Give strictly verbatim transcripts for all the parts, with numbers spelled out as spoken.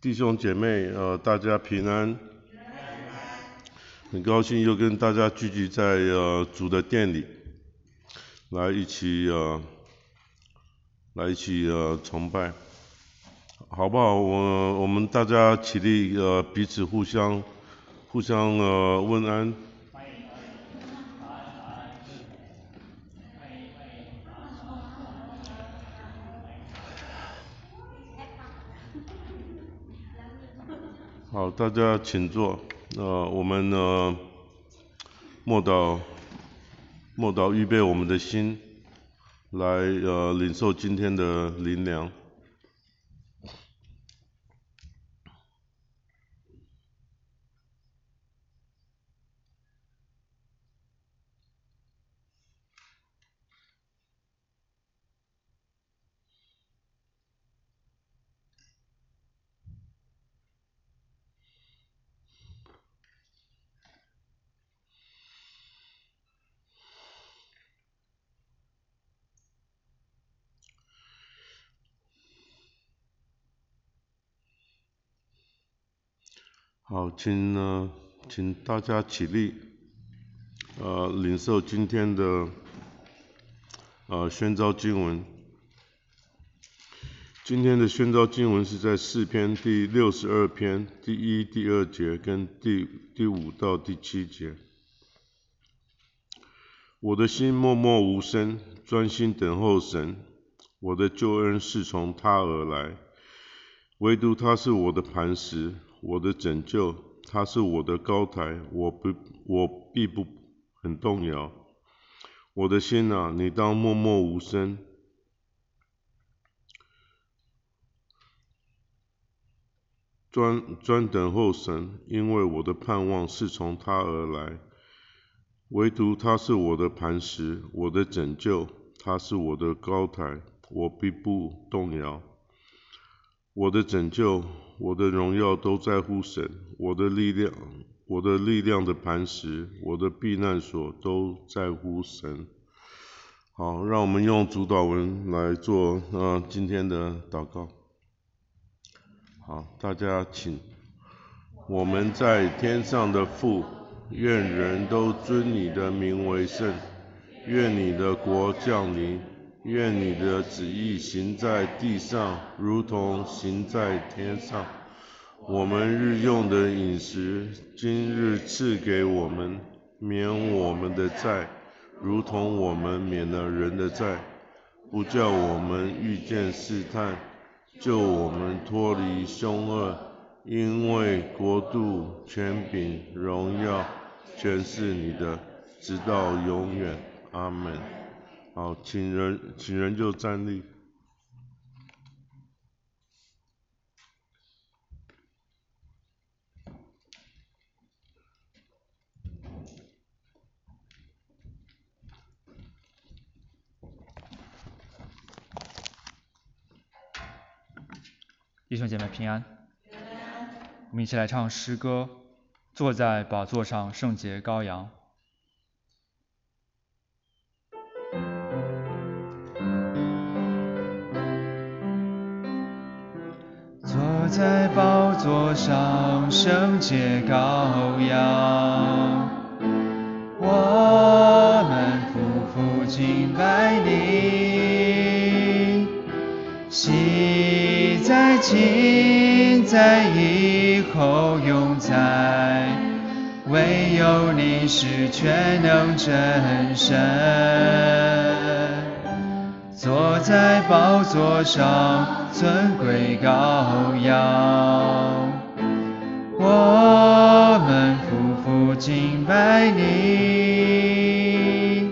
弟兄姐妹，呃，大家平安。很高兴又跟大家聚集在呃主的殿里，来一起呃来一起呃崇拜，好不好？我我们大家起立，呃，彼此互相互相呃问安。好，大家请坐。呃，我们呃默祷，默祷预备我们的心，来呃领受今天的灵粮。好，请呢，请大家起立，呃，领受今天的呃宣召经文。今天的宣召经文是在诗篇第六十二篇第一、第二节跟第第五到第七节。我的心默默无声，专心等候神。我的救恩是从他而来，唯独他是我的磐石，我的拯救，他是我的高台，我不我必不很动摇。我的心啊，你当默默无声，专专等候神，因为我的盼望是从他而来。唯独他是我的磐石，我的拯救，他是我的高台，我必不动摇。我的拯救，我的荣耀都在乎神，我的力量，我的力量的磐石，我的避难所都在乎神。好，让我们用主祷文来做呃今天的祷告。好，大家请。我们在天上的父，愿人都尊你的名为圣，愿你的国降临，愿你的旨意行在地上，如同行在天上。我们日用的饮食，今日赐给我们，免我们的债，如同我们免了人的债，不叫我们遇见试探，救我们脱离凶恶。因为国度、权柄、荣耀，全是你的，直到永远。阿们。好，请人请人就站立。 弟兄姐妹平安。我们一起来唱诗歌，坐在宝座上圣洁羔羊。坐在宝座上圣洁羔羊，我们匍匐敬拜你，昔在今在以后永在，唯有你是全能真神。坐在宝座上尊贵羔羊，我们匍匐敬拜你，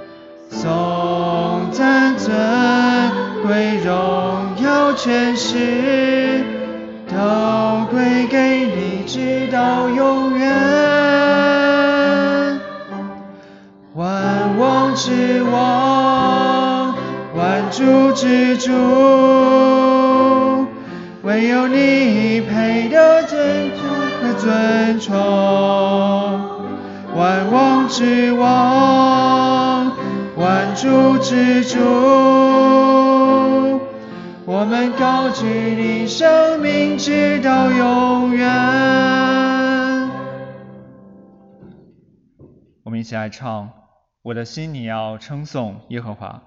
颂赞尊贵荣耀权势都归给你，直到永远。万王之王，万主之主，唯有你配得尊重和尊崇。万王之王，万主之主，我我们高举你生命直到永远。我们一起来唱，我的心你要称颂耶和华。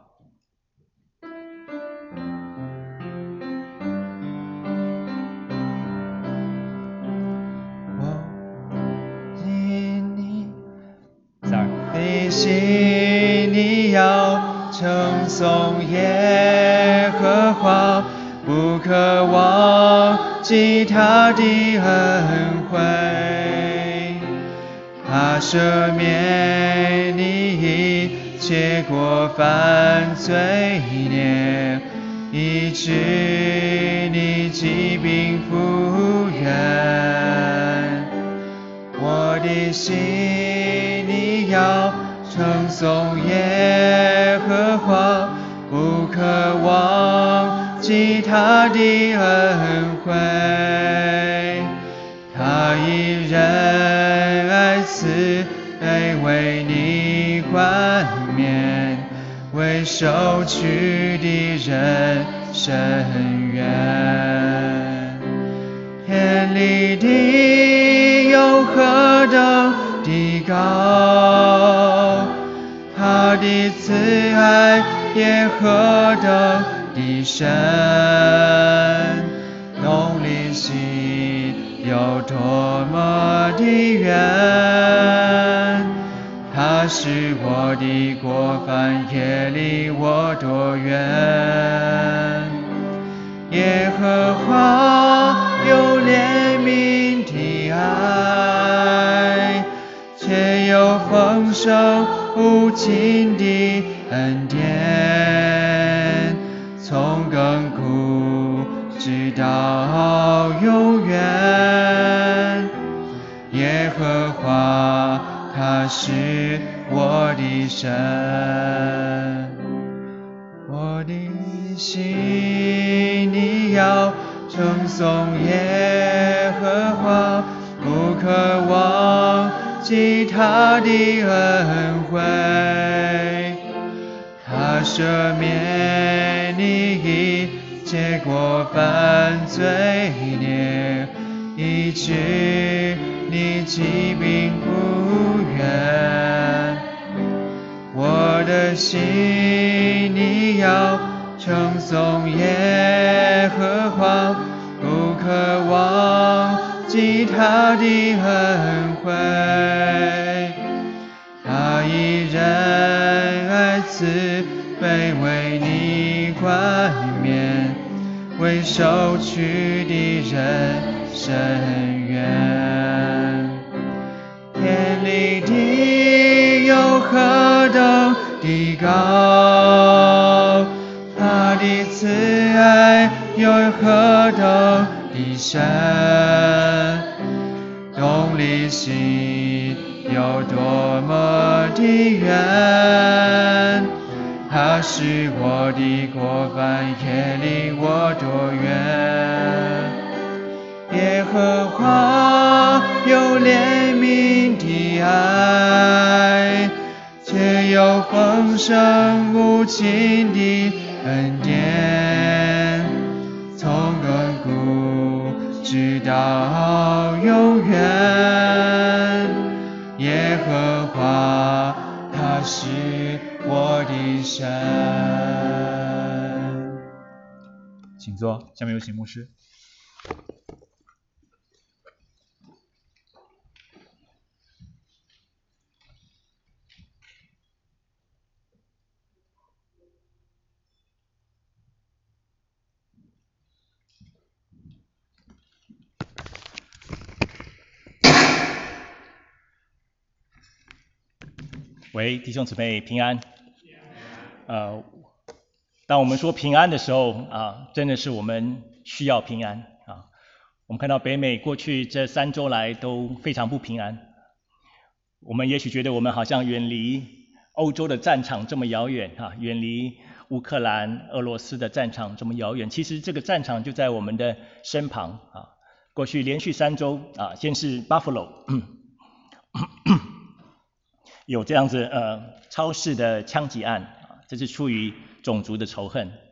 心你要称颂耶和华，不可忘记他的恩惠，他赦免你一切过犯罪孽，医治你疾病复原。我的心你要称颂耶和华，不可忘记他的恩惠，他以仁爱慈悲为你冠冕，为受屈的人伸冤。天立地又何等的高，他的慈爱也何等的深，东离西有多么的远，他使我的过犯也离我多远。耶和华有怜悯的爱，且有丰盛无尽的恩典，从亘古直到永远。耶和华他是我的神，我的心你要称颂耶和华，不可忘记他的恩惠，他赦免你一切过犯罪孽，医治你疾病复原。我的心你要称颂耶和华，不可忘记他的恩惠，他以仁爱慈悲为你冠冕，为受屈的人伸冤。天立地又何等的高，他的慈爱又何等的深，东离西有多么的远，他使我的过犯也离我多远。耶和华有怜悯的爱，且有丰盛无尽的恩典，从亘古直到永远。耶和华他是我的神。请坐，下面有请牧师。 喂，弟兄姊妹平安。呃，当我们说平安的时候啊，真的是我们需要平安啊。我们看到北美过去这三周来都非常不平安。我们也许觉得我们好像远离欧洲的战场这么遥远啊，远离乌克兰、俄罗斯的战场这么遥远。其实这个战场就在我们的身旁啊。过去连续三周啊，先是 Buffalo。有这样子呃超市的枪击案啊，这是出于种族的仇恨。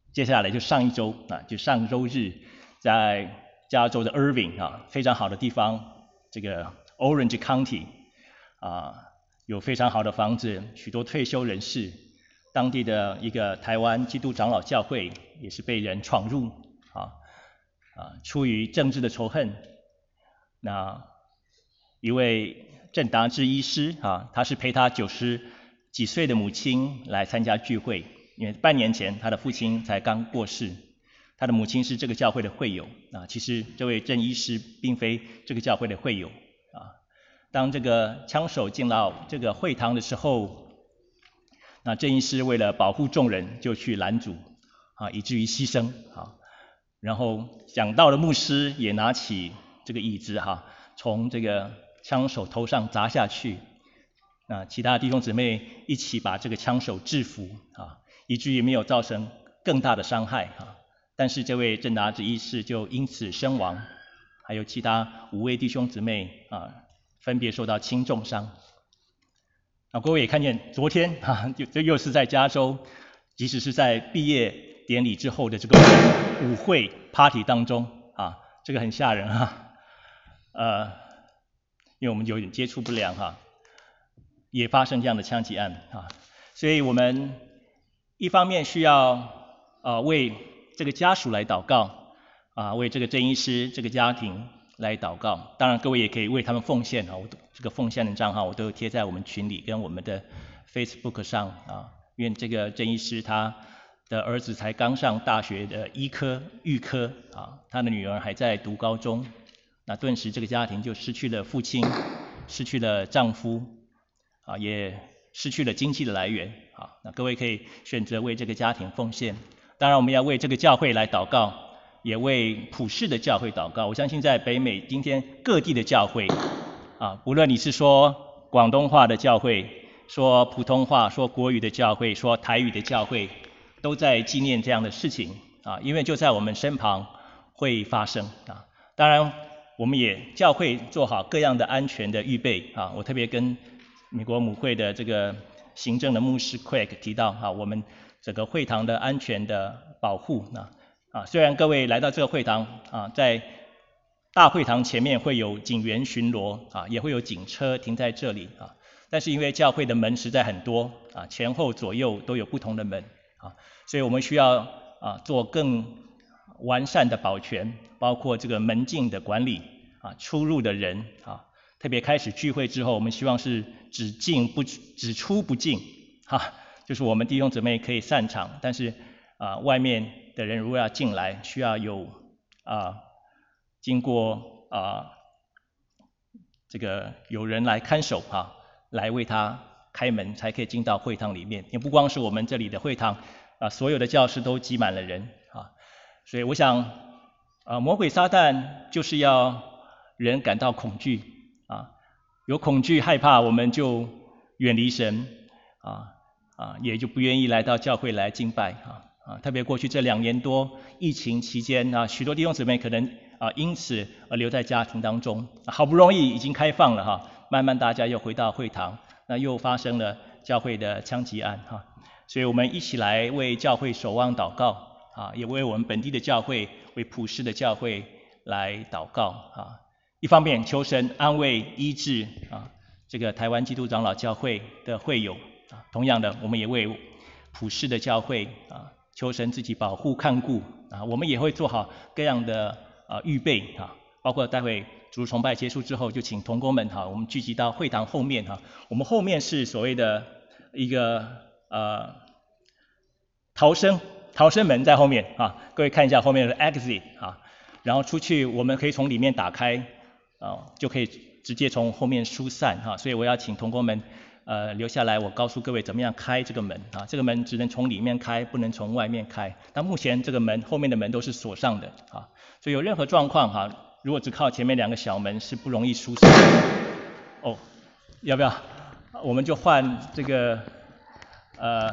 接下来就上一周啊，就上周日，在加州的 Irving 啊，非常好的地方，这个 Orange County 啊，有非常好的房子，许多退休人士，当地的一个台湾基督长老教会也是被人闯入啊啊，出于政治的仇恨，那一位郑达志医师啊，他是陪他九十几岁的母亲来参加聚会，因为半年前他的父亲才刚过世，他的母亲是这个教会的会友啊。其实这位郑医师并非这个教会的会友啊。当这个枪手进到这个会堂的时候，那郑医师为了保护众人，就去拦阻啊，以至于牺牲啊。然后讲道的牧师也拿起这个椅子哈，从这个枪手头上砸下去。那其他弟兄姊妹一起把这个枪手制服啊，以至于没有造成更大的伤害啊。但是这位郑达志医师就因此身亡，还有其他五位弟兄姊妹啊，分别受到轻重伤。啊，各位也看见昨天啊，就这又是在加州，即使是在毕业典礼之后的这个舞会 party 当中啊，这个很吓人啊，呃，因为我们有点接触不良哈、啊，也发生这样的枪击案啊，所以我们一方面需要呃为这个家属来祷告啊，为这个郑医师这个家庭来祷告，当然各位也可以为他们奉献啊，我这个奉献的账号我都有贴在我们群里跟我们的 Facebook 上啊，因为这个郑医师他的儿子才刚上大学的医科预科啊，他的女儿还在读高中，那顿时这个家庭就失去了父亲，失去了丈夫啊，也失去了经济的来源啊，那各位可以选择为这个家庭奉献，当然我们要为这个教会来祷告，也为普世的教会祷告。我相信在北美今天各地的教会啊，无论你是说广东话的教会，说普通话，说国语的教会，说台语的教会，都在纪念这样的事情啊，因为就在我们身旁会发生啊。当然我们也教会做好各样的安全的预备啊，我特别跟美国母会的这个行政的牧师 Craig 提到啊，我们整个会堂的安全的保护啊啊，虽然各位来到这个会堂啊，在大会堂前面会有警员巡逻啊，也会有警车停在这里啊，但是因为教会的门实在很多啊，前后左右都有不同的门啊，所以我们需要啊做更完善的保全，包括这个门禁的管理啊，出入的人啊。特别开始聚会之后，我们希望是只进不只出不进，哈，就是我们弟兄姊妹可以散场，但是啊，外面的人如果要进来，需要有啊经过啊这个有人来看守哈，来为他开门，才可以进到会堂里面。也不光是我们这里的会堂啊，所有的教室都挤满了人啊，所以我想啊，魔鬼撒旦就是要人感到恐惧。啊，有恐惧害怕，我们就远离神啊啊，也就不愿意来到教会来敬拜啊啊。特别过去这两年多疫情期间啊，许多弟兄姊妹可能啊因此而留在家庭当中，啊、好不容易已经开放了哈，慢慢大家又回到会堂，那又发生了教会的枪击案哈，所以我们一起来为教会守望祷告啊，也为我们本地的教会、为普世的教会来祷告啊。一方面求神安慰医治啊，这个台湾基督长老教会的会友啊，同样的我们也为普世的教会啊，求神自己保护看顾啊，我们也会做好各样的啊预备啊，包括待会主日崇拜结束之后，就请同工们哈、啊，我们聚集到会堂后面哈、啊，我们后面是所谓的一个呃逃生逃生门在后面啊，各位看一下后面的 exit 啊，然后出去我们可以从里面打开。啊，就可以直接从后面疏散哈，所以我要请同工们呃留下来，我告诉各位怎么样开这个门啊，这个门只能从里面开，不能从外面开。那目前这个门后面的门都是锁上的啊，所以有任何状况哈，如果只靠前面两个小门是不容易疏散的。哦，要不要？我们就换这个呃。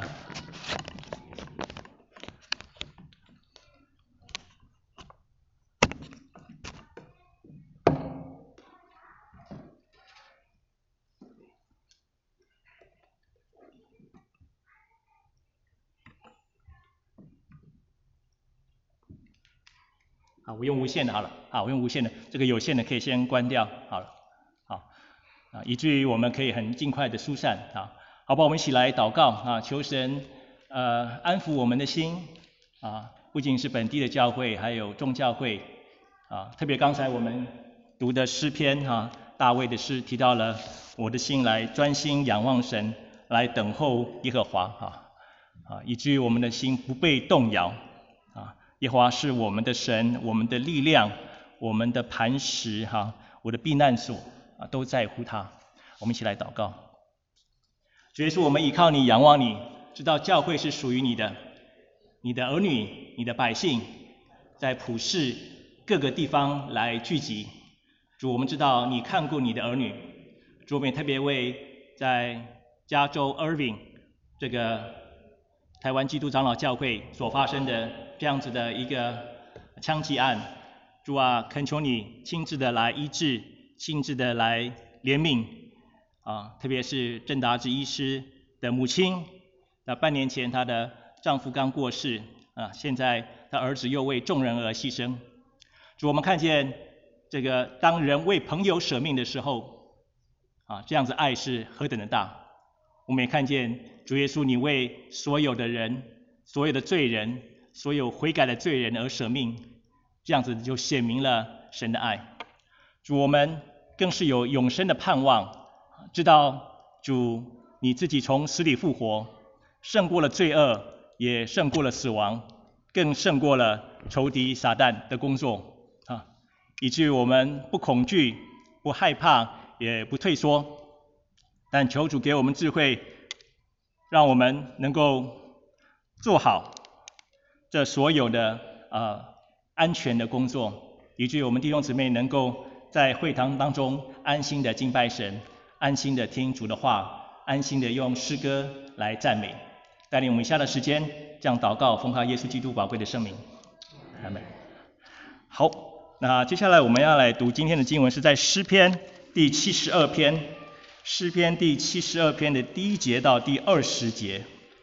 啊，我用无线的好了，啊，我用无线的，这个有线的可以先关掉，好了，好，啊，以至于我们可以很尽快的疏散，啊，好吧，我们一起来祷告，啊，求神呃安抚我们的心，啊，不仅是本地的教会，还有众教会，啊，特别刚才我们读的诗篇，啊，大卫的诗提到了我的心来专心仰望神，来等候耶和华，啊，啊，以至于我们的心不被动摇，啊，耶和华是我们的神，我们的力量，我们的磐石，哈、啊，我的避难所，啊，都在乎他。我们一起来祷告。主耶稣，我们依靠你，仰望你，知道教会是属于你的，你的儿女，你的百姓，在普世各个地方来聚集。主，我们知道你看顾你的儿女。主，我们也特别为在加州 Irving 这个台湾基督长老教会所发生的这样子的一个枪击案，主啊，恳求你亲自的来医治，亲自的来怜悯啊，特别是郑达志医师的母亲，那半年前她的丈夫刚过世啊，现在她儿子又为众人而牺牲。主，我们看见这个当人为朋友舍命的时候啊，这样子爱是何等的大。我们也看见主耶稣，你为所有的人，所有的罪人，所有悔改的罪人而舍命，这样子就显明了神的爱。主，我们更是有永生的盼望，知道主你自己从死里复活，胜过了罪恶，也胜过了死亡，更胜过了仇敌撒旦的工作啊，以至于我们不恐惧，不害怕，也不退缩。但求主给我们智慧，让我们能够做好这所有的呃安全的工作，以至于我们弟兄姊妹能够在会堂当中安心的敬拜神，安心的听主的话，安心的用诗歌来赞美。带领我们以下的时间，这样祷告，奉靠耶稣基督宝贵的圣名，阿们。好，那接下来我们要来读今天的经文，是在诗篇第七十二篇。诗篇第七十二篇的第一节到第二十节，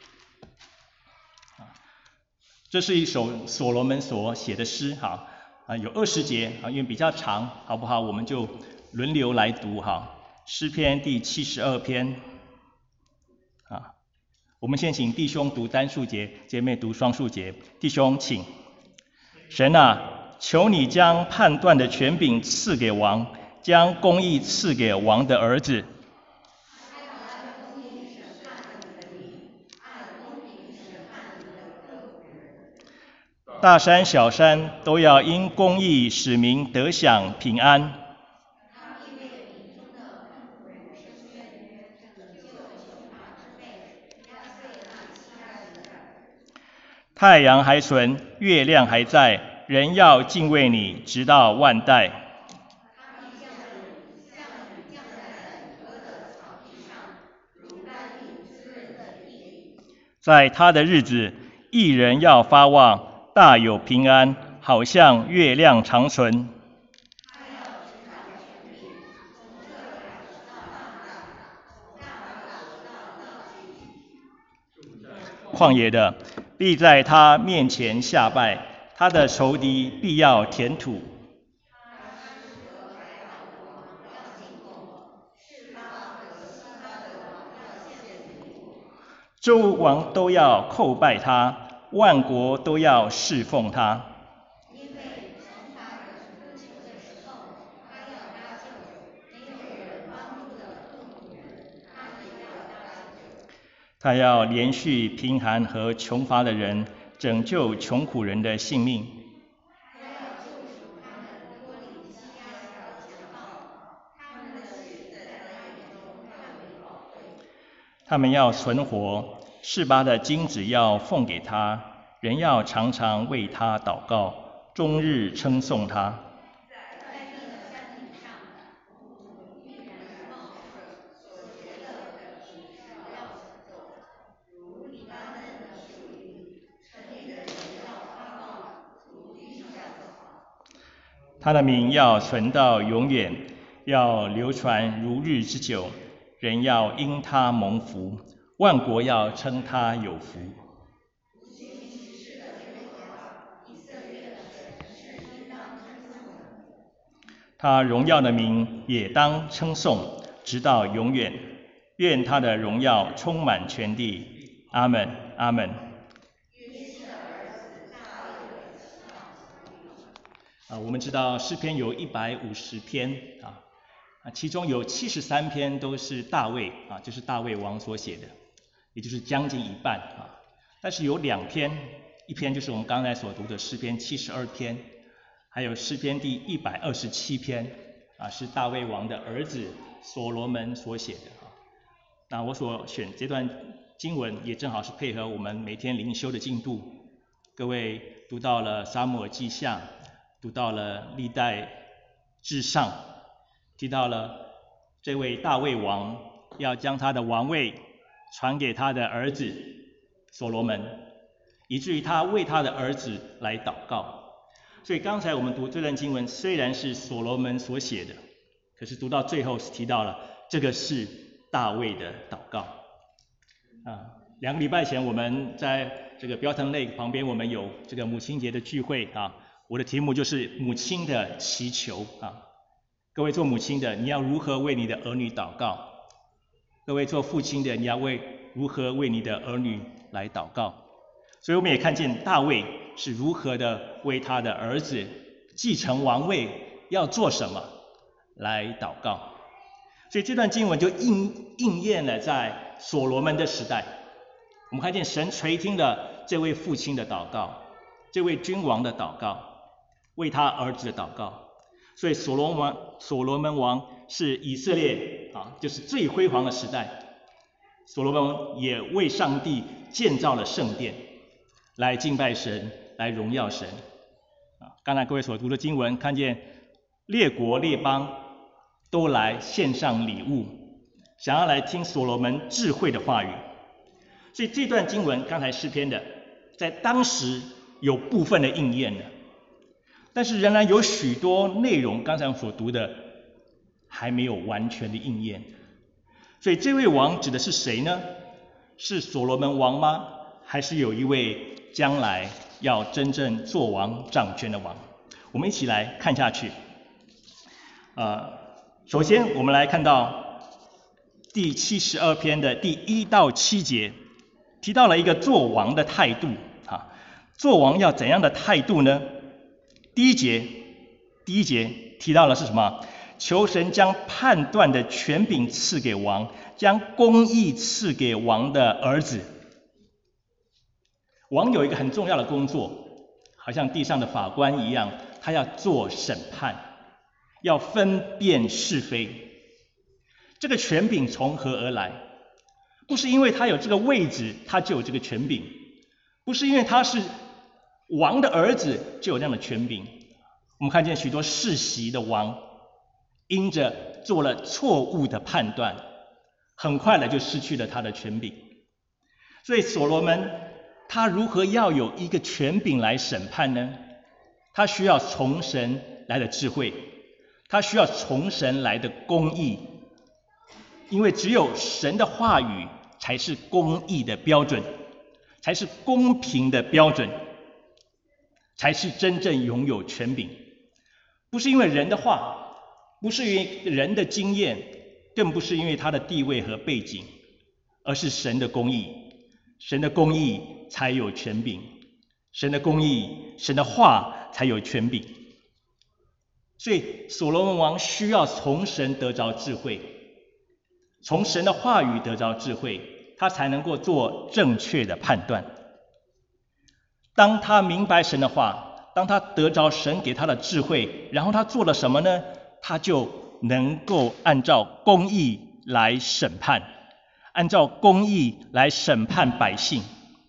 这是一首所罗门所写的诗，哈，啊，有二十节，啊，因为比较长，好不好？我们就轮流来读，哈。诗篇第七十二篇，啊，我们先请弟兄读单数节，姐妹读双数节。弟兄，请。神啊，求你将判断的权柄赐给王，将公义赐给王的儿子。大山小山都要因公义使民得享平安。太阳还存，月亮还在，人要敬畏你，直到万代。在他的日子，义人要发旺，大有平安，好像月亮长存。旷野的必在他面前下拜，他的仇敌必要填土。诸王都要叩拜他，万国都要侍奉他。他要连续贫寒和穷乏的人，拯救穷苦人的性命。他们要存活，示巴的金子要奉给他，人要常常为他祷告，终日称颂他。他的名要存到永远，要流传如日之久。人要因他蒙福，万国要称他有福。 他荣耀的名也当称颂，直到永远。愿他的荣耀充满全地。阿们，阿们。啊，我们知道诗篇有一百五十篇啊，啊，其中有七十三篇都是大卫啊，就是大卫王所写的，也就是将近一半啊。但是有两篇，一篇就是我们刚才所读的诗篇七十二篇，还有诗篇第一百二十七篇啊，是大卫王的儿子所罗门所写的啊。那我所选这段经文也正好是配合我们每天灵修的进度。各位读到了撒母耳记下，读到了历代志上，提到了这位大卫王要将他的王位传给他的儿子所罗门，以至于他为他的儿子来祷告。所以刚才我们读这段经文虽然是所罗门所写的，可是读到最后是提到了这个是大卫的祷告。啊，两个礼拜前我们在这个标腾 Lake 旁边，我们有这个母亲节的聚会啊。我的题目就是母亲的祈求啊。各位做母亲的，你要如何为你的儿女祷告？各位做父亲的，你要为如何为你的儿女来祷告？所以我们也看见大卫是如何的为他的儿子继承王位要做什么来祷告。所以这段经文就应应验了在所罗门的时代。我们看见神垂听了这位父亲的祷告，这位君王的祷告，为他儿子的祷告。所以所罗门王所罗门王是以色列啊，就是最辉煌的时代。所罗门王也为上帝建造了圣殿，来敬拜神，来荣耀神。啊，刚才各位所读的经文，看见列国列邦都来献上礼物，想要来听所罗门智慧的话语。所以这段经文刚才诗篇的，在当时有部分的应验了，但是仍然有许多内容刚才我所读的还没有完全的应验。所以这位王指的是谁呢？是所罗门王吗？还是有一位将来要真正做王掌权的王？我们一起来看下去。呃，首先我们来看到第七十二篇的第一到七节，提到了一个做王的态度啊。做王要怎样的态度呢？第一节，第一节提到的是什么？求神将判断的权柄赐给王，将公义赐给王的儿子。王有一个很重要的工作，好像地上的法官一样，他要做审判，要分辨是非。这个权柄从何而来？不是因为他有这个位置，他就有这个权柄；不是因为他是王的儿子就有这样的权柄。我们看见许多世袭的王，因着做了错误的判断，很快的就失去了他的权柄。所以所罗门他如何要有一个权柄来审判呢？他需要从神来的智慧，他需要从神来的公义，因为只有神的话语才是公义的标准，才是公平的标准，才是真正拥有权柄。不是因为人的话，不是因为人的经验，更不是因为他的地位和背景，而是神的公义。神的公义才有权柄，神的公义，神的话才有权柄。所以所罗门王需要从神得着智慧，从神的话语得着智慧，他才能够做正确的判断。当他明白神的话，当他得着神给他的智慧，然后他做了什么呢？他就能够按照公义来审判，按照公义来审判百姓。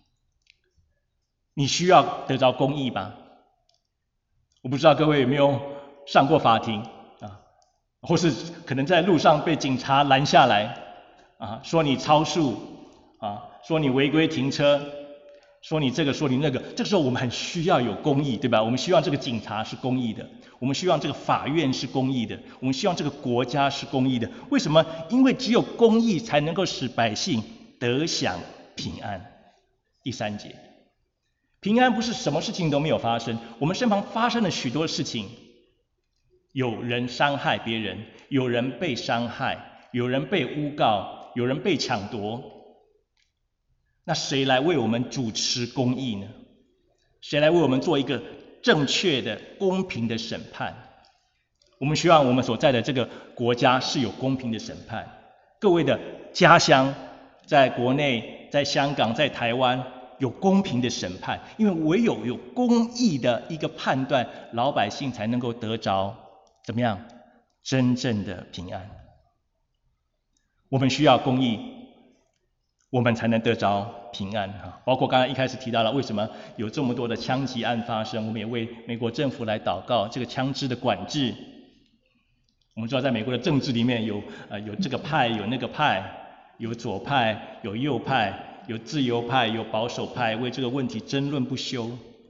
你需要得着公义吧？我不知道各位有没有上过法庭啊，或是可能在路上被警察拦下来啊，说你超速啊，说你违规停车，说你这个说你那个。这个时候我们很需要有公义，对吧？我们希望这个警察是公义的，我们希望这个法院是公义的，我们希望这个国家是公义的。为什么？因为只有公义才能够使百姓得享平安。第三节，平安不是什么事情都没有发生，我们身旁发生了许多事情， 有人伤害别人，有人被伤害，有人被诬告，有人被抢夺，那谁来为我们主持公义呢？谁来为我们做一个正确的、公平的审判？我们希望我们所在的这个国家是有公平的审判。各位的家乡，在国内、在香港、在台湾有公平的审判，因为唯有有公义的一个判断，老百姓才能够得着怎么样真正的平安。我们需要公义，我们才能得着平安哈。包括刚才一开始提到了，为什么有这么多的枪击案发生，我们也为美国政府来祷告，这个枪支的管制。我们知道，在美国的政治里面有呃有这个派，有那个派，有左派，有右派，有自由派，有保守派，为这个问题争论不休。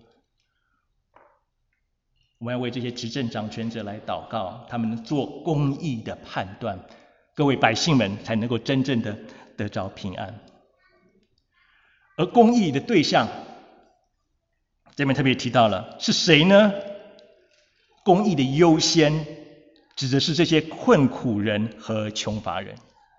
我们要为这些执政掌权者来祷告，他们能做公义的判断，各位百姓们才能够真正的得着平安。而公义的对象，这边特别提到了是谁呢？公义的优先指的是这些困苦人和穷乏人。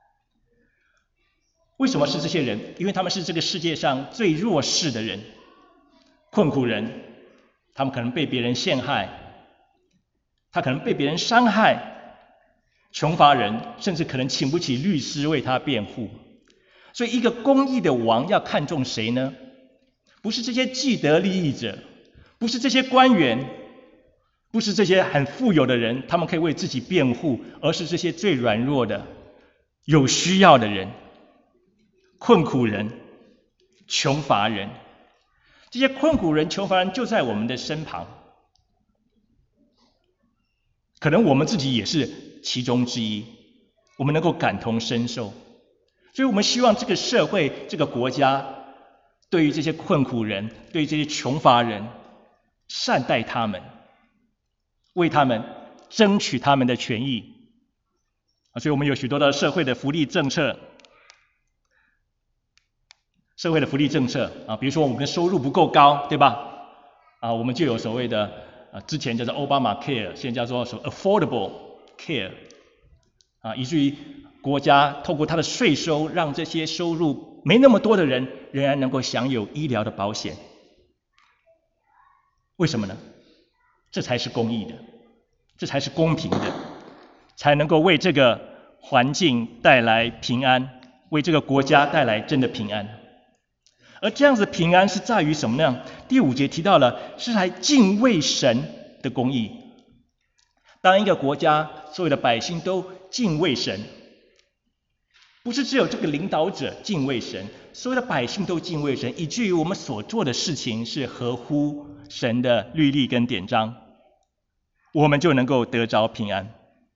为什么是这些人？因为他们是这个世界上最弱势的人。困苦人，他们可能被别人陷害，他可能被别人伤害，穷乏人甚至可能请不起律师为他辩护。所以一个公义的王要看重谁呢？不是这些既得利益者，不是这些官员，不是这些很富有的人，他们可以为自己辩护，而是这些最软弱的、有需要的人，困苦人、穷乏人。这些困苦人、穷乏人就在我们的身旁，可能我们自己也是其中之一，我们能够感同身受。所以我们希望这个社会、这个国家对于这些困苦人、对于这些穷乏人，善待他们，为他们争取他们的权益。所以我们有许多的社会的福利政策，社会的福利政策啊，比如说我们的收入不够高，对吧？啊，我们就有所谓的啊，之前叫做 Obamacare， 现在叫做所 Affordable Care， 啊，以至于国家透过它的税收，让这些收入没那么多的人，仍然能够享有医疗的保险。为什么呢？这才是公义的，这才是公平的，才能够为这个环境带来平安，为这个国家带来真的平安。而这样子的平安是在于什么呢？第五节提到了是来敬畏神的公义。当一个国家所有的百姓都敬畏神，不是只有这个领导者敬畏神，所有的百姓都敬畏神，以至于我们所做的事情是合乎神的律例跟典章，我们就能够得着平安。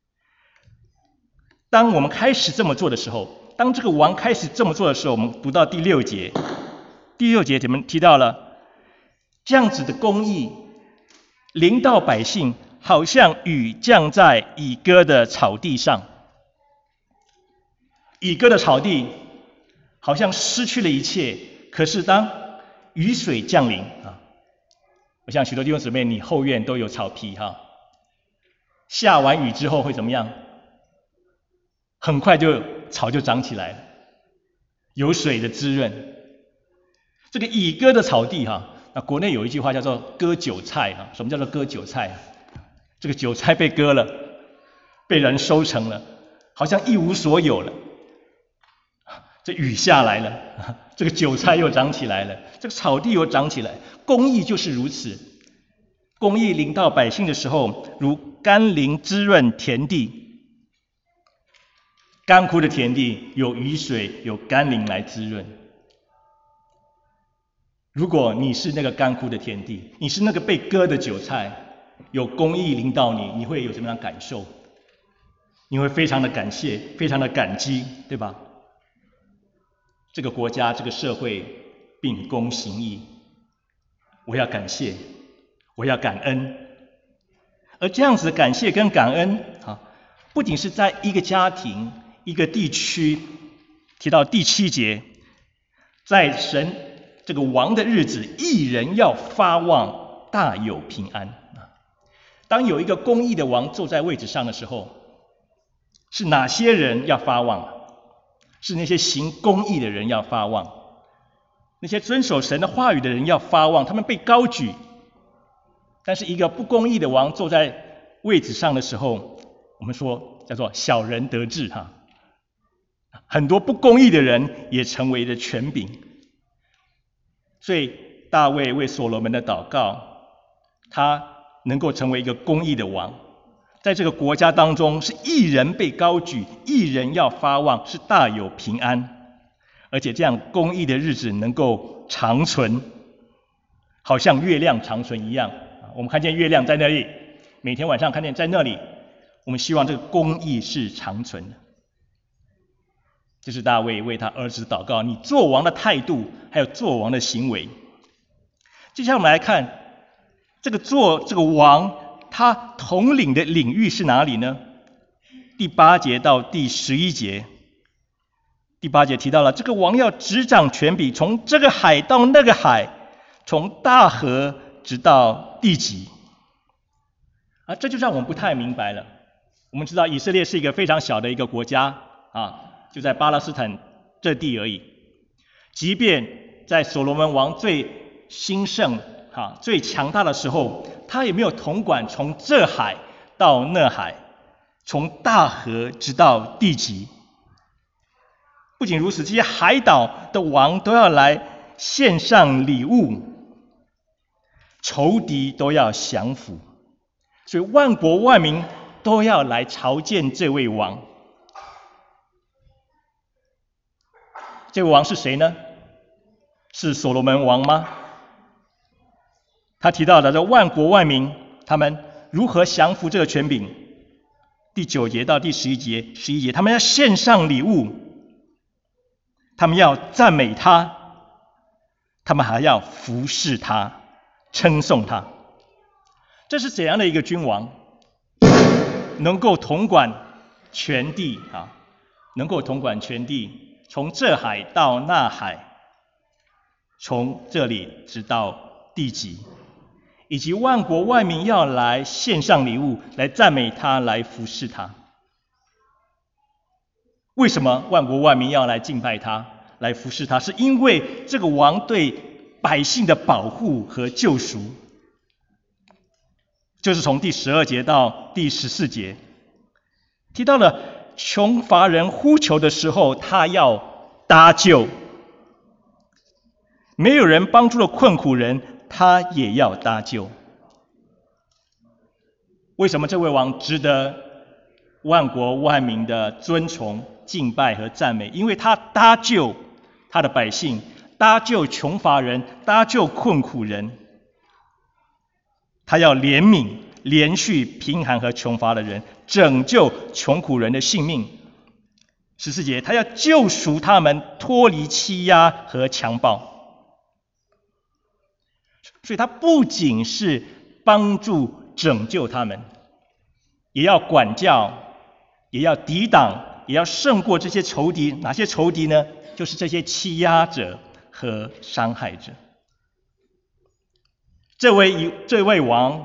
当我们开始这么做的时候，当这个王开始这么做的时候，我们读到第六节，第六节我们提到了这样子的公义临到百姓，好像雨降在以歌的草地上。以歌的草地好像失去了一切，可是当雨水降临啊，我想许多弟兄姊妹你后院都有草皮哈，下完雨之后会怎么样？很快就草就长起来了，有水的滋润。这个以歌的草地哈，那国内有一句话叫做割韭菜哈，什么叫做割韭菜啊？这个韭菜被割了，被人收成了，好像一无所有了。这雨下来了，这个韭菜又长起来了，这个草地又长起来。公义就是如此，公义临到百姓的时候，如甘霖滋润田地。干枯的田地有雨水，有甘霖来滋润。如果你是那个干枯的田地，你是那个被割的韭菜，有公义临到你，你会有什么样的感受？你会非常的感谢，非常的感激，对吧？这个国家、这个社会秉公行义，我要感谢，我要感恩。而这样子的感谢跟感恩啊，不仅是在一个家庭、一个地区，提到第七节，在神这个王的日子，义人要发望大有平安啊。 当有一个公义的王坐在位置上的时候，是哪些人要发旺？是那些行公义的人要发旺，那些遵守神的话语的人要发旺，他们被高举。但是一个不公义的王坐在位置上的时候，我们说叫做小人得志哈。很多不公义的人也成为了权柄。所以大卫为所罗门的祷告，他能够成为一个公义的王，在这个国家当中是义人被高举，义人要发旺，是大有平安，而且这样公义的日子能够长存，好像月亮长存一样。我们看见月亮在那里，每天晚上看见在那里，我们希望这个公义是长存的。这是大卫为他儿子祷告，你做王的态度，还有做王的行为。接下来我们来看这个做这个王，他统领的领域是哪里呢？第八节到第十一节。第八节提到了这个王要执掌权柄，从这个海到那个海，从大河直到地极。啊，这就让我们不太明白了。我们知道以色列是一个非常小的一个国家啊，就在巴勒斯坦这地而已。即便在所罗门王最兴盛、啊、最强大的时候，他也没有统管从这海到那海，从大河直到地极。不仅如此，这些海岛的王都要来献上礼物，仇敌都要降服，所以万国万民都要来朝见这位王。这位王是谁呢？是所罗门王吗？他提到的这万国万民，他们如何降服这个权柄？第九节到第十一节，十一节，他们要献上礼物，他们要赞美他，他们还要服侍他，称颂他。这是怎样的一个君王？能够统管全地啊，能够统管全地，从这海到那海，从这里直到地极，以及万国万民要来献上礼物，来赞美他，来服侍他。为什么万国万民要来敬拜他，来服侍他？是因为这个王对百姓的保护和救赎。就是从第十二节到第十四节提到了穷乏人呼求的时候，他要搭救；没有人帮助了困苦人，他也要搭救。为什么这位王值得万国万民的尊崇、敬拜和赞美？因为他搭救他的百姓，搭救穷乏人，搭救困苦人。他要怜悯连续贫寒和穷乏的人，拯救穷苦人的性命。十四节，他要救赎他们，脱离欺压和强暴。所以他不仅是帮助拯救他们，也要管教，也要抵挡，也要胜过这些仇敌。哪些仇敌呢？就是这些欺压者和伤害者。这位这位王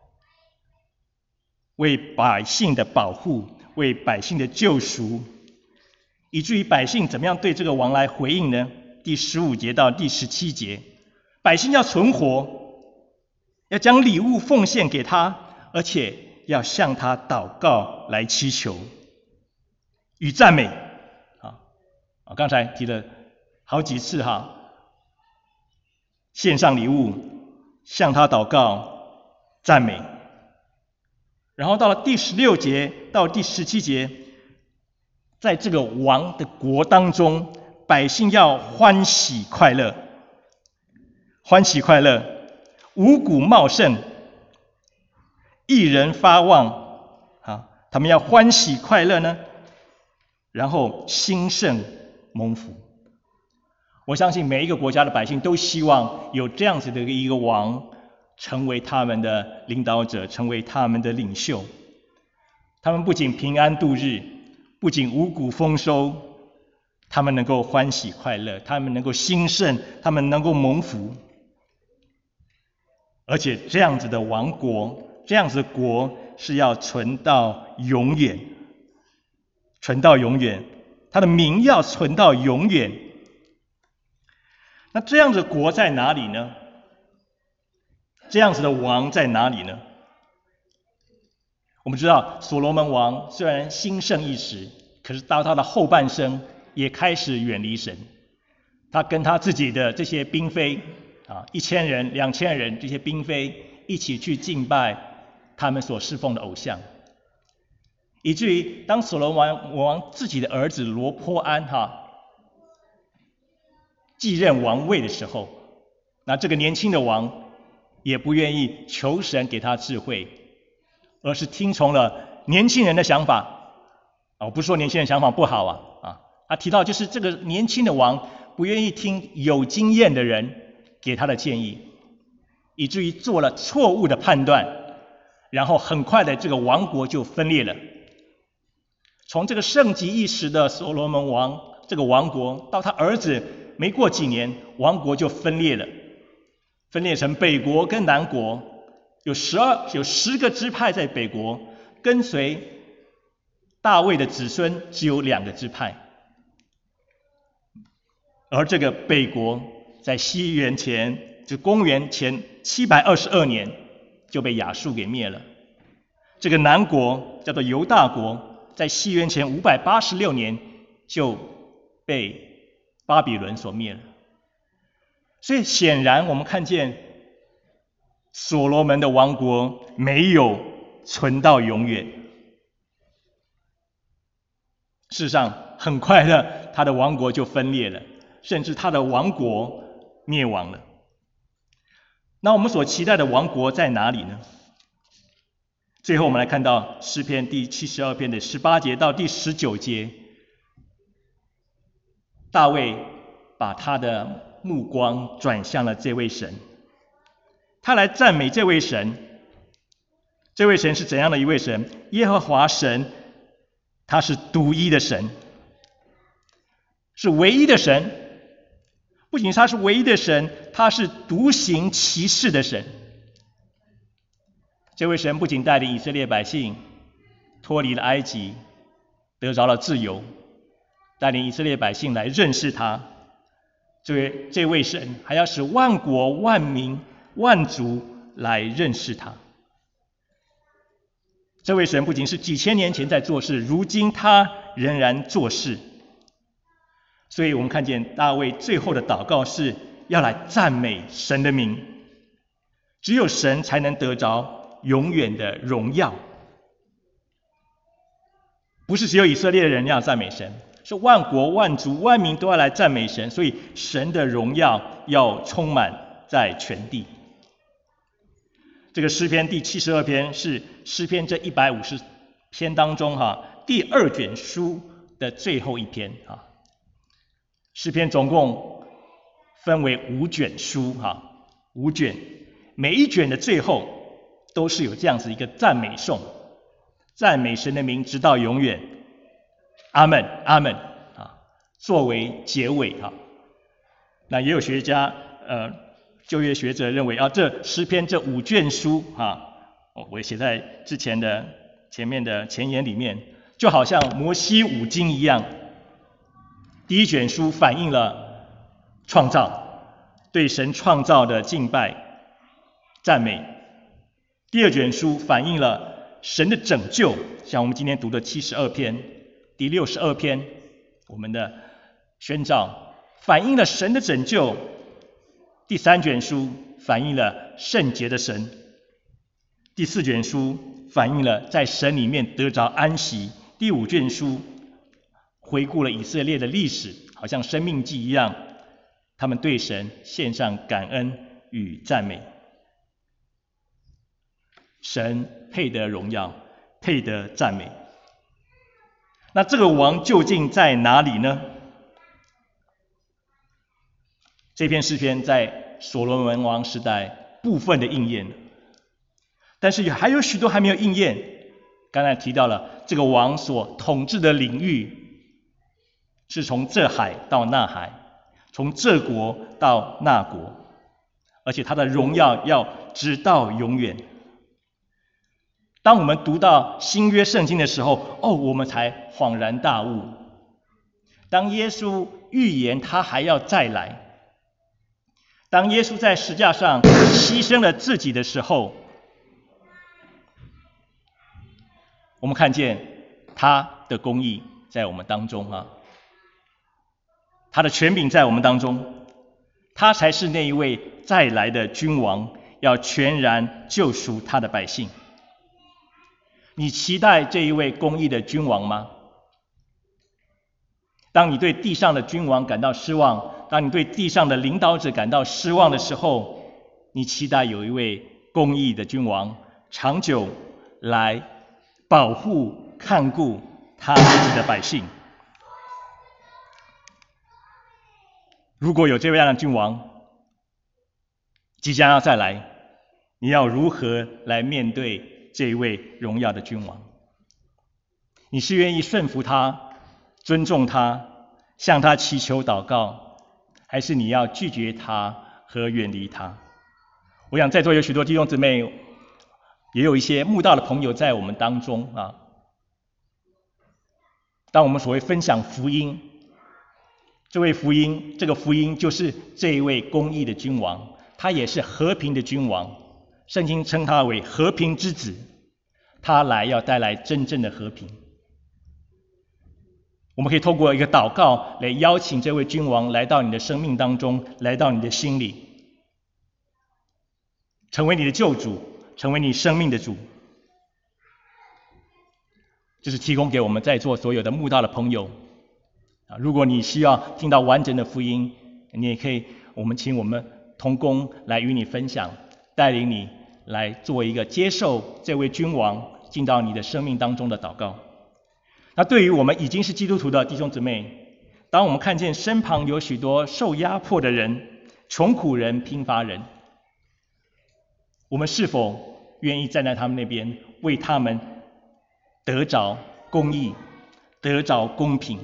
为百姓的保护，为百姓的救赎，以至于百姓怎么样对这个王来回应呢？第十五节到第十七节，百姓要存活，要将礼物奉献给他，而且要向他祷告来祈求与赞美。啊，刚才提了好几次哈，献上礼物，向他祷告，赞美。然后到了第十六节到第十七节，在这个王的国当中，百姓要欢喜快乐，欢喜快乐，五谷茂盛，义人发旺啊，他们要欢喜快乐呢，然后兴盛蒙福。我相信每一个国家的百姓都希望有这样子的一个王，成为他们的领导者，成为他们的领袖。他们不仅平安度日，不仅五谷丰收，他们能够欢喜快乐，他们能够兴盛，他们能够蒙福。而且这样子的王国这样子的国是要存到永远，存到永远，他的名要存到永远。那这样子的国在哪里呢？这样子的王在哪里呢？我们知道所罗门王虽然兴盛一时，可是到他的后半生也开始远离神。他跟他自己的这些嫔妃啊，一千人、两千人这些嫔妃一起去敬拜他们所侍奉的偶像，以至于当所罗门王自己的儿子罗波安哈继任王位的时候，那这个年轻的王也不愿意求神给他智慧，而是听从了年轻人的想法。啊，我不是说年轻人想法不好啊，啊，他提到就是这个年轻的王不愿意听有经验的人给他的建议，以至于做了错误的判断，然后很快的这个王国就分裂了。从这个盛极一时的所罗门王这个王国，到他儿子没过几年，王国就分裂了，分裂成北国跟南国，有十二有十个支派在北国，跟随大卫的子孙只有两个支派，而这个北国在西元前就公元前七百二十二年就被亚述给灭了。这个南国叫做犹大国，在西元前五百八十六年就被巴比伦所灭了。所以显然我们看见所罗门的王国没有存到永远。事实上很快的他的王国就分裂了，甚至他的王国灭亡了。那我们所期待的王国在哪里呢？最后我们来看到诗篇第七十二篇的十八节到第十九节，大卫把他的目光转向了这位神，他来赞美这位神。这位神是怎样的一位神？耶和华神，他是独一的神，是唯一的神。不仅他是唯一的神，他是独行其事的神。这位神不仅带领以色列百姓脱离了埃及，得着了自由，带领以色列百姓来认识他。这位这位神还要使万国万民万族来认识他。这位神不仅是几千年前在做事，如今他仍然做事。所以我们看见大卫最后的祷告是要来赞美神的名，只有神才能得着永远的荣耀。不是只有以色列人要赞美神，是万国万族万民都要来赞美神，所以神的荣耀要充满在全地。这个诗篇第七十二篇是诗篇这一百五十篇当中哈第二卷书的最后一篇哈。诗篇总共分为五卷书哈，五卷，每一卷的最后都是有这样子一个赞美颂，赞美神的名直到永远，阿们阿们啊，作为结尾哈。那也有学家呃旧约学者认为啊，这诗篇这五卷书哈，我写在之前的前面的前言里面，就好像摩西五经一样。第一卷书反映了创造，对神创造的敬拜赞美。第二卷书反映了神的拯救，像我们今天读的七十二篇，第六十二篇我们的宣召反映了神的拯救。第三卷书反映了圣洁的神。第四卷书反映了在神里面得着安息。第五卷书回顾了以色列的历史，好像生命记一样，他们对神献上感恩与赞美。神配得荣耀，配得赞美。那这个王究竟在哪里呢？这篇诗篇在所罗门王时代部分的应验，但是还有许多还没有应验。刚才提到了这个王所统治的领域是从这海到那海，从这国到那国，而且他的荣耀要直到永远。 当我们读到新约圣经的时候，哦，我们才恍然大悟。当耶稣预言他还要再来，当耶稣在十字架上牺牲了自己的时候，我们看见他的公义在我们当中啊，他的权柄在我们当中，他才是那一位再来的君王，要全然救赎他的百姓。你期待这一位公义的君王吗？当你对地上的君王感到失望，当你对地上的领导者感到失望的时候，你期待有一位公义的君王长久来保护看顾他自己的百姓。如果有这样的君王即将要再来，你要如何来面对这一位荣耀的君王？你是愿意顺服他，尊重他，向他祈求祷告，还是你要拒绝他和远离他？我想在座有许多弟兄姊妹，也有一些慕道的朋友在我们当中啊。当我们所谓分享福音，这位福音，这个福音就是这一位公义的君王，他也是和平的君王，圣经称他为和平之子，他来要带来真正的和平。我们可以透过一个祷告来邀请这位君王来到你的生命当中，来到你的心里，成为你的救主，成为你生命的主。这是提供给我们在座所有的慕道的朋友啊，如果你需要听到完整的福音，你也可以，我们请我们同工来与你分享，带领你来做一个接受这位君王进到你的生命当中的祷告。那对于我们已经是基督徒的弟兄姊妹，当我们看见身旁有许多受压迫的人、穷苦人、贫乏人，我们是否愿意站在他们那边，为他们得着公义，得着公平？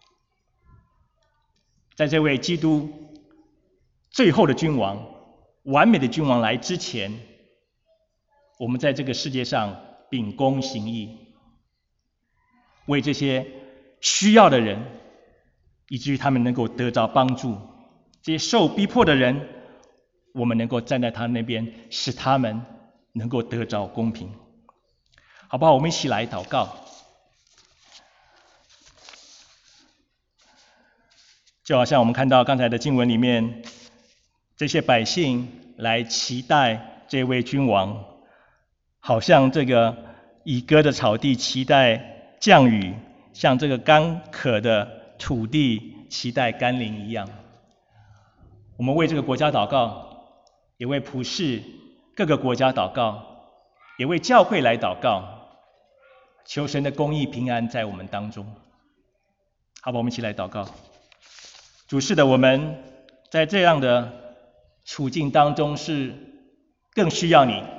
在这位基督最后的君王、完美的君王来之前，我们在这个世界上秉公行义，为这些需要的人，以至于他们能够得着帮助；这些受逼迫的人，我们能够站在他那边，使他们能够得着公平。好不好？我们一起来祷告。就好像我们看到刚才的经文里面，这些百姓来期待这位君王，好像这个以歌的草地期待降雨，像这个干渴的土地期待甘霖一样。我们为这个国家祷告，也为普世各个国家祷告，也为教会来祷告，求神的公义平安在我们当中。好吧，我们一起来祷告。主，是的，我们在这样的处境当中是更需要你。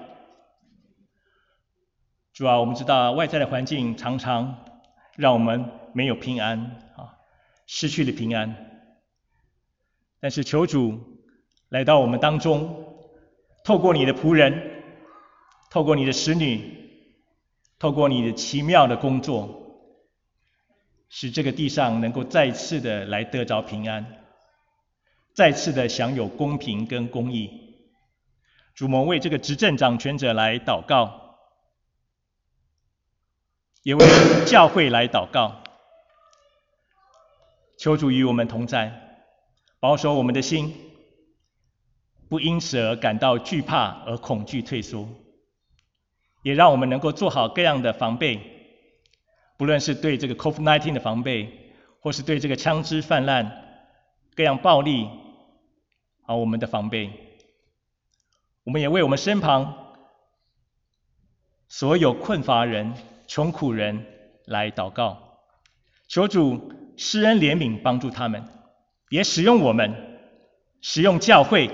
主啊，我们知道外在的环境常常让我们没有平安啊，失去了平安。但是求主来到我们当中，透过你的仆人，透过你的使女，透过你的奇妙的工作，使这个地上能够再次的来得着平安，再次的享有公平跟公义。主，我们为这个执政掌权者来祷告，也为教会来祷告，求主与我们同在，保守我们的心，不因此而感到惧怕而恐惧退缩，也让我们能够做好各样的防备，不论是对这个 COVID 十九 的防备，或是对这个枪支泛滥、各样暴力啊我们的防备。我们也为我们身旁所有困乏人、穷苦人来祷告，求主施恩怜悯，帮助他们，也使用我们，使用教会，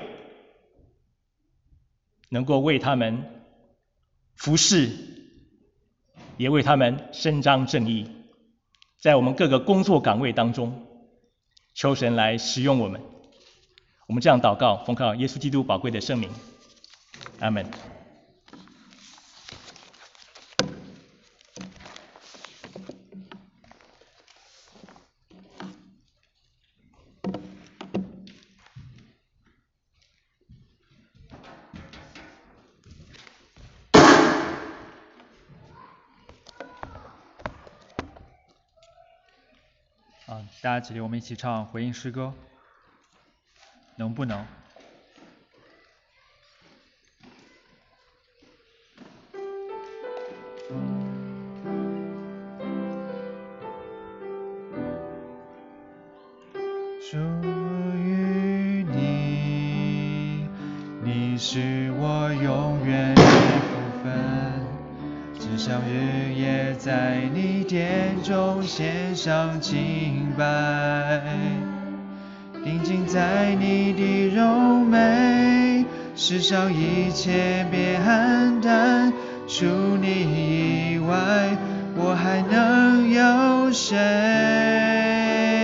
能够为他们服侍，也为他们伸张正义，在我们各个工作岗位当中，求神来使用我们。我们这样祷告，奉靠耶稣基督宝贵的圣名，阿们。 啊，大家起立，我们一起唱回应诗歌，能不能？属于你，你是我永远的福分，只想日夜在你殿中献上敬拜，定睛在你的柔美，世上一切别黯淡，除你以外，我还能有谁？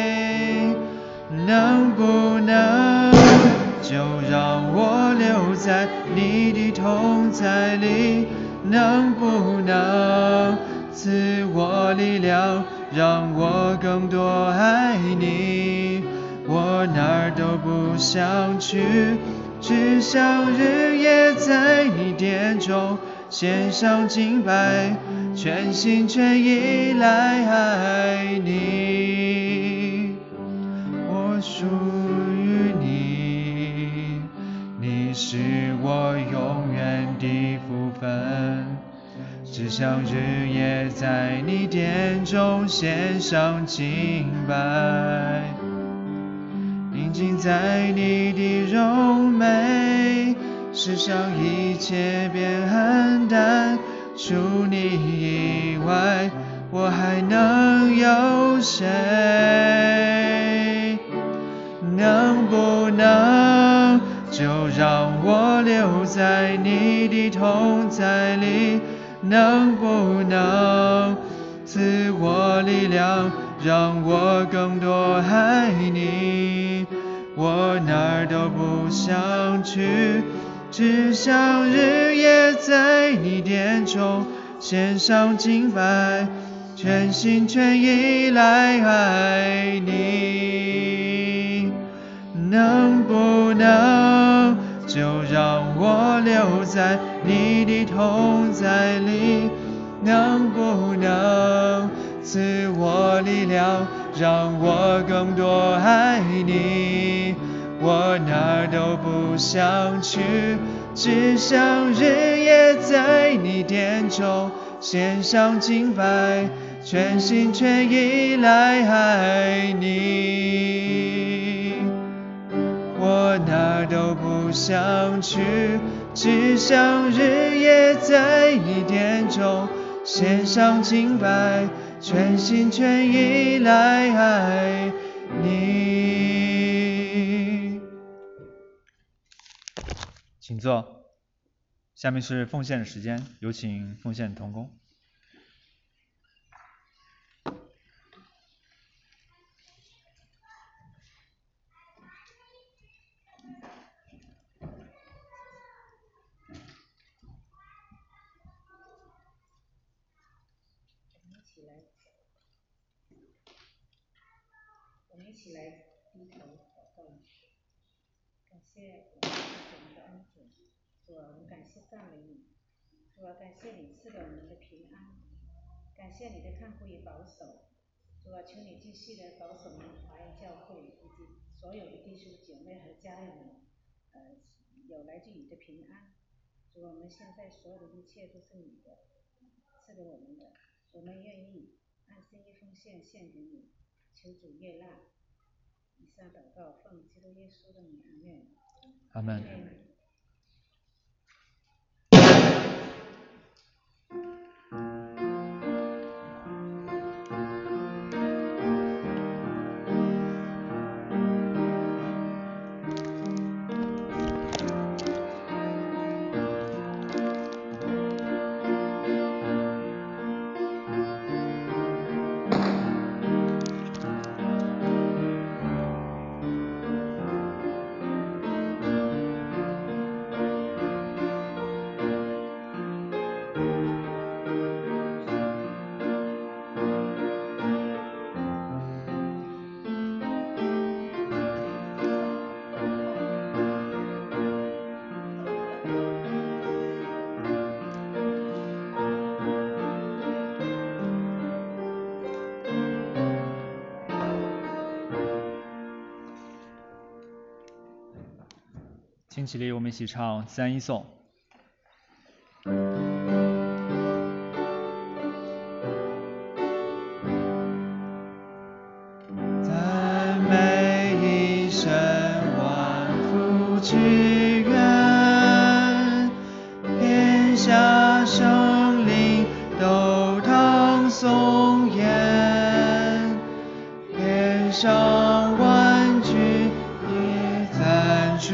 能不能就让我留在你的同在里？能不能赐我力量，让我更多爱你？我哪儿都不想去，只想日夜在你殿中献上敬拜，全心全意来爱你。我属于你，你是我永远的福分，只想日夜在你殿中献上敬拜，定睛在你的柔美，世上一切变黯淡，除你以外，我还能有谁？能不能就让我留在你的同在里？能不能赐我力量，让我更多爱你？我哪儿都不想去，只想日夜在你殿中献上敬拜，全心全意来爱你。能不能就让我留在你的同在里？能不能赐我力量，让我更多爱你？我哪儿都不想去，只想日夜在你殿中献上敬拜，全心全意来爱你。我哪儿都不想去，只想日夜在你殿中献上敬拜，全心全意来爱你。请坐，下面是奉献的时间，有请奉献同工。 我们一起来低头祷告，感谢我们的恩主，主啊，我们感谢赞美你，主啊，感谢你赐给我们的平安，感谢你的看护与保守，主啊，求你继续的保守我们华人教会以及所有的弟兄姐妹和家人们，呃，有来自你的平安。主啊，我们现在所有的一切都是你的，赐给我们的，我们愿意按心意奉献献给你，求主悦纳。以上祷告奉基督耶稣的名，阿门。 阿门。 请起立，我们一起唱三一颂。赞美一生万福之源，天下生灵都当颂言，天上万军也赞主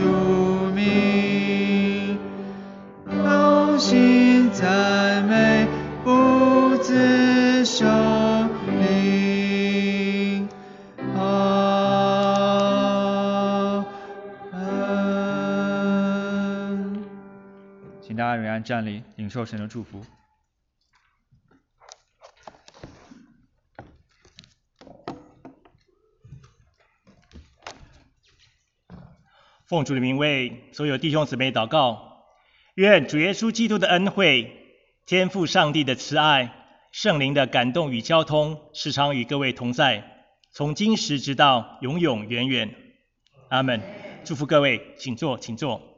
名，同心赞美不自受领。阿门。请大家仍然站立，领受神的祝福。 奉主的名为所有弟兄姊妹祷告，愿主耶稣基督的恩惠、天父上帝的慈爱、圣灵的感动与交通，时常与各位同在，从今时直到永永远远。阿们。祝福各位，请坐，请坐。